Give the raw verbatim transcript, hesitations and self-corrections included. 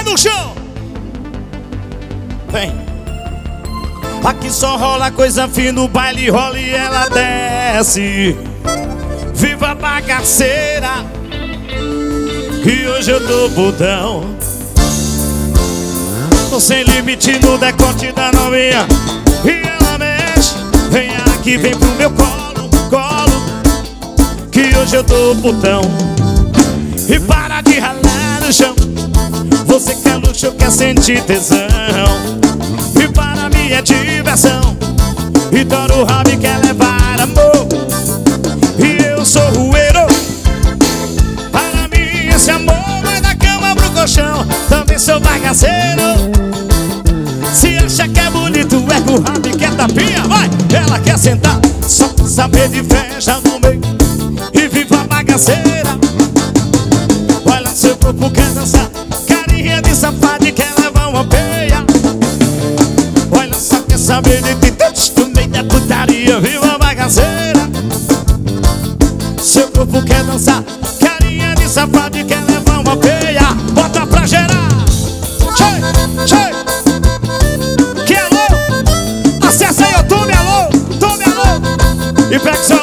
no chão. Vem. Aqui só rola coisa fina, o baile rola e ela desce. Viva a bagaceira, que hoje eu tô putão. Tô sem limite no decote da novinha e ela mexe. Vem aqui, vem pro meu colo, colo, que hoje eu tô putão. E para de ralar no chão, você quer luxo, quer sentir tesão. E para mim é diversão, e tora o rabo e quer levar amor. E eu sou rueiro, para mim esse amor vai da cama pro colchão. Também sou bagaceiro, se acha que é bonito é com o rabo e quer tapinha. Vai, ela quer sentar, só pra saber de festa no meio. E viva a bagaceira, olha seu corpo quer dançar, carinha de safado e quer levar uma peia. Olha só, quer saber de ti, no meio da putaria. Viva a bagaceira, seu corpo quer dançar, carinha de safado e quer levar uma peia. Bota pra gerar, tchê, tchê. Que alô, acessa aí, ô Tome, alô, Tome, alô. E pega